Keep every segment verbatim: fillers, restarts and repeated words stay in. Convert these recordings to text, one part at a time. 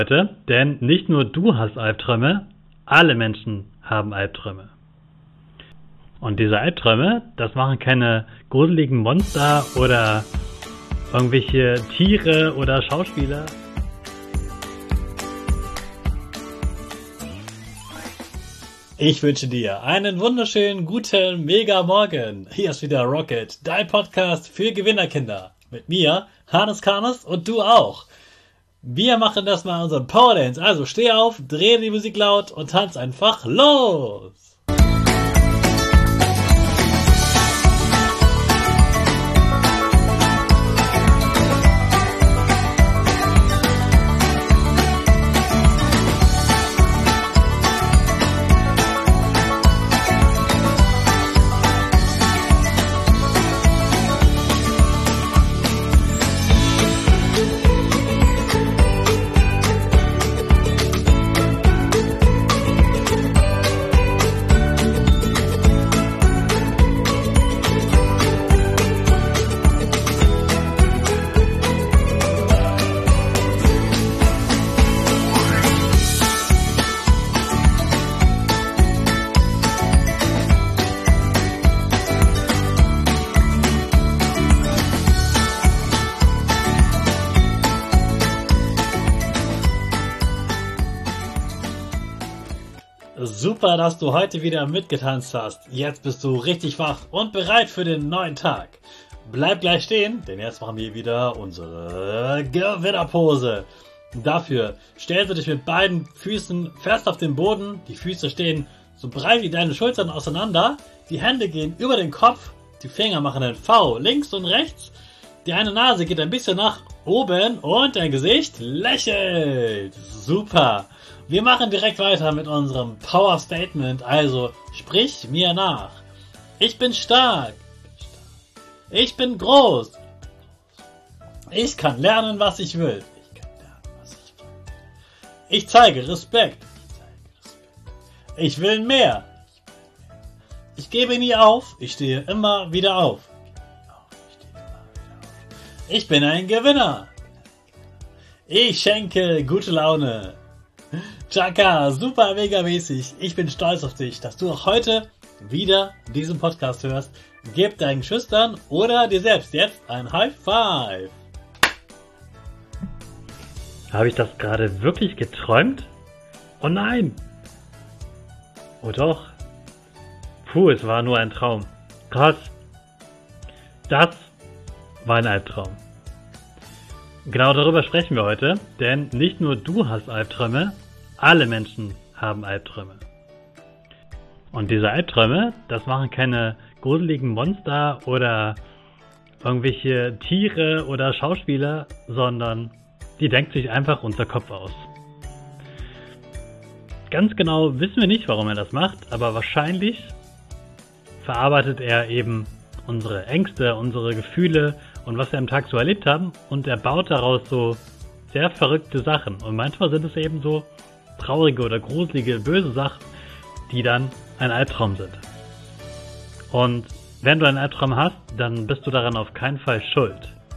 Heute, denn nicht nur du hast Albträume, alle Menschen haben Albträume. Und diese Albträume, das machen keine gruseligen Monster oder irgendwelche Tiere oder Schauspieler. Ich wünsche dir einen wunderschönen, guten, mega Morgen. Hier ist wieder Rocket, dein Podcast für Gewinnerkinder. Mit mir, Hannes Karnes und du auch. Wir machen das mal unseren Power Dance. Also steh auf, dreh die Musik laut und tanz einfach los. Super, dass du heute wieder mitgetanzt hast. Jetzt bist du richtig wach und bereit für den neuen Tag. Bleib gleich stehen, denn jetzt machen wir wieder unsere Gewinnerpose. Dafür stellst du dich mit beiden Füßen fest auf den Boden. Die Füße stehen so breit wie deine Schultern auseinander. Die Hände gehen über den Kopf. Die Finger machen ein V links und rechts. Die eine Nase geht ein bisschen nach oben und dein Gesicht lächelt. Super. Wir machen direkt weiter mit unserem Power Statement, also sprich mir nach. Ich bin stark. Ich bin groß. Ich kann lernen, was ich will. Ich zeige Respekt. Ich will mehr. Ich gebe nie auf. Ich stehe immer wieder auf. Ich bin ein Gewinner. Ich schenke gute Laune. Chaka, super mega mäßig. Ich bin stolz auf dich, dass du auch heute wieder diesen Podcast hörst. Gib deinen Schüchtern oder dir selbst jetzt ein High Five. Habe ich das gerade wirklich geträumt? Oh nein! Oh doch. Puh, es war nur ein Traum. Krass. Das war ein Albtraum. Genau darüber sprechen wir heute, denn nicht nur du hast Albträume, alle Menschen haben Albträume. Und diese Albträume, das machen keine gruseligen Monster oder irgendwelche Tiere oder Schauspieler, sondern die denkt sich einfach unser Kopf aus. Ganz genau wissen wir nicht, warum er das macht, aber wahrscheinlich verarbeitet er eben unsere Ängste, unsere Gefühle und was wir am Tag so erlebt haben und er baut daraus so sehr verrückte Sachen. Und manchmal sind es eben so traurige oder gruselige, böse Sachen, die dann ein Albtraum sind. Und wenn du einen Albtraum hast, dann bist du daran auf keinen Fall schuld.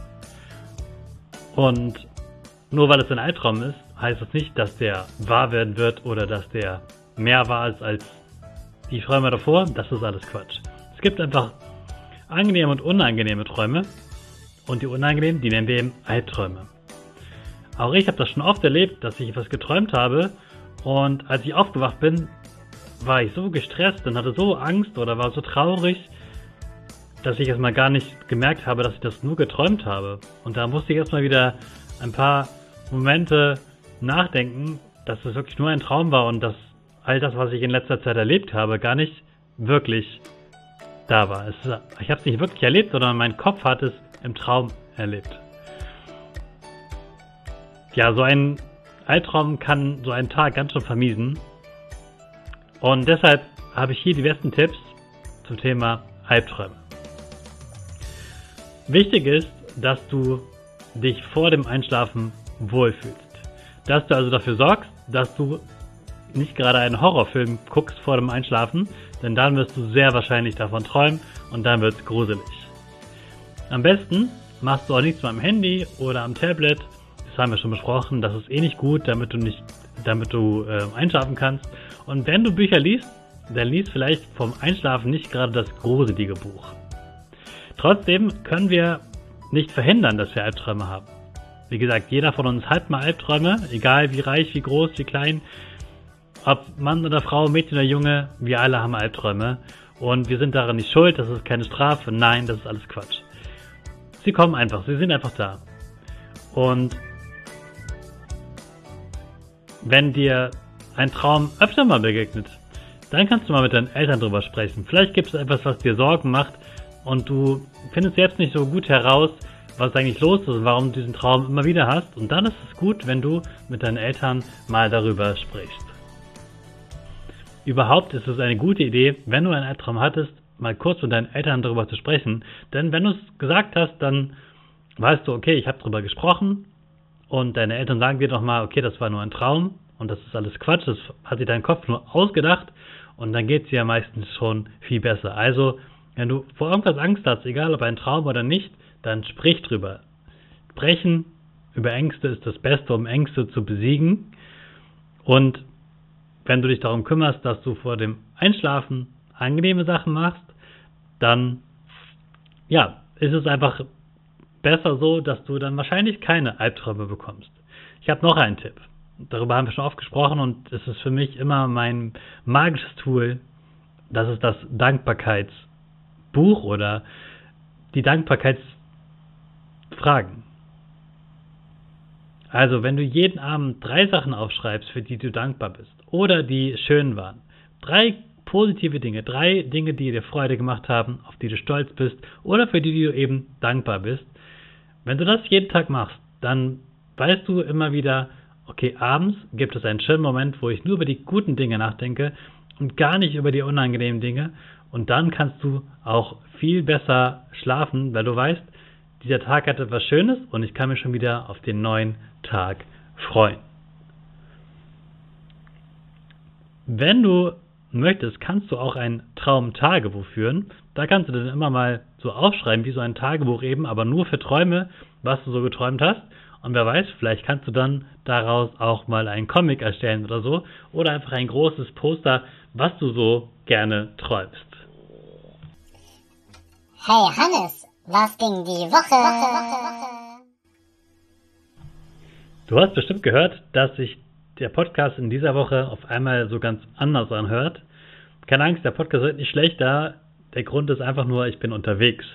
Und nur weil es ein Albtraum ist, heißt es nicht, dass der wahr werden wird oder dass der mehr wahr ist als die Träume davor. Das ist alles Quatsch. Es gibt einfach angenehme und unangenehme Träume und die unangenehmen, die nennen wir eben Albträume. Auch ich habe das schon oft erlebt, dass ich etwas geträumt habe und als ich aufgewacht bin, war ich so gestresst und hatte so Angst oder war so traurig, dass ich erstmal gar nicht gemerkt habe, dass ich das nur geträumt habe. Und da musste ich erstmal wieder ein paar Momente nachdenken, dass es wirklich nur ein Traum war und dass all das, was ich in letzter Zeit erlebt habe, gar nicht wirklich da war. Es, ich habe es nicht wirklich erlebt, sondern mein Kopf hat es im Traum erlebt. Ja, so ein Albtraum kann so einen Tag ganz schön vermiesen. Und deshalb habe ich hier die besten Tipps zum Thema Albträume. Wichtig ist, dass du dich vor dem Einschlafen wohlfühlst. Dass du also dafür sorgst, dass du nicht gerade einen Horrorfilm guckst vor dem Einschlafen, denn dann wirst du sehr wahrscheinlich davon träumen und dann wird es gruselig. Am besten machst du auch nichts mehr am Handy oder am Tablet. haben wir schon besprochen, das ist eh nicht gut, damit du nicht, damit du äh, einschlafen kannst. Und wenn du Bücher liest, dann liest vielleicht vom Einschlafen nicht gerade das gruselige Buch. Trotzdem können wir nicht verhindern, dass wir Albträume haben. Wie gesagt, jeder von uns hat mal Albträume, egal wie reich, wie groß, wie klein, ob Mann oder Frau, Mädchen oder Junge, wir alle haben Albträume. Und wir sind daran nicht schuld, das ist keine Strafe, nein, das ist alles Quatsch. Sie kommen einfach, sie sind einfach da. Und wenn dir ein Traum öfter mal begegnet, dann kannst du mal mit deinen Eltern drüber sprechen. Vielleicht gibt es etwas, was dir Sorgen macht und du findest jetzt nicht so gut heraus, was eigentlich los ist und warum du diesen Traum immer wieder hast. Und dann ist es gut, wenn du mit deinen Eltern mal darüber sprichst. Überhaupt ist es eine gute Idee, wenn du einen Albtraum hattest, mal kurz mit deinen Eltern darüber zu sprechen. Denn wenn du es gesagt hast, dann weißt du, okay, ich habe darüber gesprochen und deine Eltern sagen dir nochmal, okay, das war nur ein Traum und das ist alles Quatsch, das hat sich dein Kopf nur ausgedacht und dann geht es dir ja meistens schon viel besser. Also, wenn du vor irgendwas Angst hast, egal ob ein Traum oder nicht, dann sprich drüber. Sprechen über Ängste ist das Beste, um Ängste zu besiegen. Und wenn du dich darum kümmerst, dass du vor dem Einschlafen angenehme Sachen machst, dann ja, ist es einfach besser so, dass du dann wahrscheinlich keine Albträume bekommst. Ich habe noch einen Tipp. Darüber haben wir schon oft gesprochen und es ist für mich immer mein magisches Tool. Das ist das Dankbarkeitsbuch oder die Dankbarkeitsfragen. Also, wenn du jeden Abend drei Sachen aufschreibst, für die du dankbar bist oder die schön waren, drei positive Dinge, drei Dinge, die dir Freude gemacht haben, auf die du stolz bist oder für die du eben dankbar bist. Wenn du das jeden Tag machst, dann weißt du immer wieder, okay, abends gibt es einen schönen Moment, wo ich nur über die guten Dinge nachdenke und gar nicht über die unangenehmen Dinge. Und dann kannst du auch viel besser schlafen, weil du weißt, dieser Tag hat etwas Schönes und ich kann mich schon wieder auf den neuen Tag freuen. Wenn du möchtest, kannst du auch ein Traumtagebuch führen. Da kannst du dann immer mal so aufschreiben, wie so ein Tagebuch eben, aber nur für Träume, was du so geträumt hast. Und wer weiß, vielleicht kannst du dann daraus auch mal einen Comic erstellen oder so. Oder einfach ein großes Poster, was du so gerne träumst. Hey Hannes, was ging die Woche? Du hast bestimmt gehört, dass sich der Podcast in dieser Woche auf einmal so ganz anders anhört. Keine Angst, der Podcast wird nicht schlechter. Der Grund ist einfach nur, ich bin unterwegs.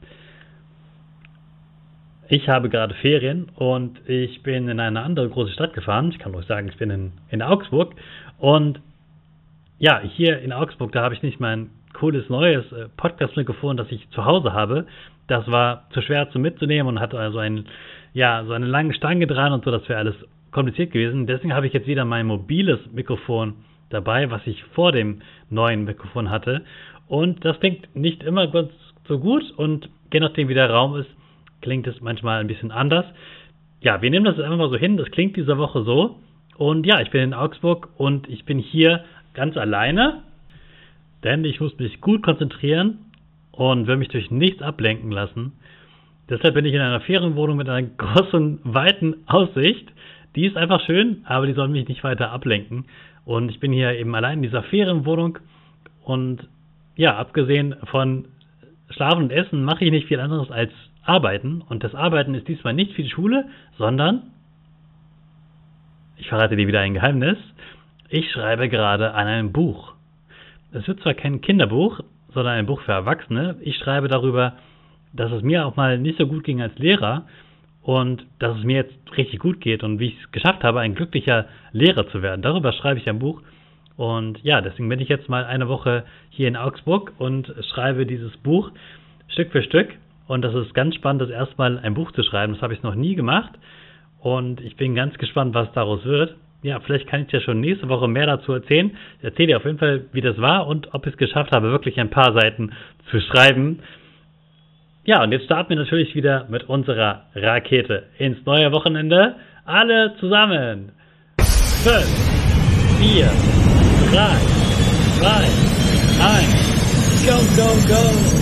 Ich habe gerade Ferien und ich bin in eine andere große Stadt gefahren. Ich kann euch sagen, ich bin in, in Augsburg. Und ja, hier in Augsburg, da habe ich nicht mein cooles neues Podcast-Mikrofon, das ich zu Hause habe. Das war zu schwer zu mitzunehmen und hatte also ein, ja, so eine lange Stange dran und so, das wäre alles kompliziert gewesen. Deswegen habe ich jetzt wieder mein mobiles Mikrofon dabei, was ich vor dem neuen Mikrofon hatte. Und das klingt nicht immer ganz so gut und je nachdem wie der Raum ist, klingt es manchmal ein bisschen anders. Ja, wir nehmen das einfach mal so hin, das klingt diese Woche so. Und ja, ich bin in Augsburg und ich bin hier ganz alleine, denn ich muss mich gut konzentrieren und will mich durch nichts ablenken lassen. Deshalb bin ich in einer Ferienwohnung mit einer großen, weiten Aussicht. Die ist einfach schön, aber die soll mich nicht weiter ablenken. Und ich bin hier eben allein in dieser Ferienwohnung und ja, abgesehen von Schlafen und Essen mache ich nicht viel anderes als Arbeiten. Und das Arbeiten ist diesmal nicht für die Schule, sondern, ich verrate dir wieder ein Geheimnis, ich schreibe gerade an einem Buch. Es wird zwar kein Kinderbuch, sondern ein Buch für Erwachsene. Ich schreibe darüber, dass es mir auch mal nicht so gut ging als Lehrer und dass es mir jetzt richtig gut geht und wie ich es geschafft habe, ein glücklicher Lehrer zu werden. Darüber schreibe ich ein Buch. Und ja, deswegen bin ich jetzt mal eine Woche hier in Augsburg und schreibe dieses Buch Stück für Stück. Und das ist ganz spannend, das erste Mal ein Buch zu schreiben. Das habe ich noch nie gemacht. Und ich bin ganz gespannt, was daraus wird. Ja, vielleicht kann ich dir schon nächste Woche mehr dazu erzählen. Ich erzähle dir auf jeden Fall, wie das war und ob ich es geschafft habe, wirklich ein paar Seiten zu schreiben. Ja, und jetzt starten wir natürlich wieder mit unserer Rakete ins neue Wochenende. Alle zusammen. Fünf, vier, drei, zwei, eins. Go, go, go.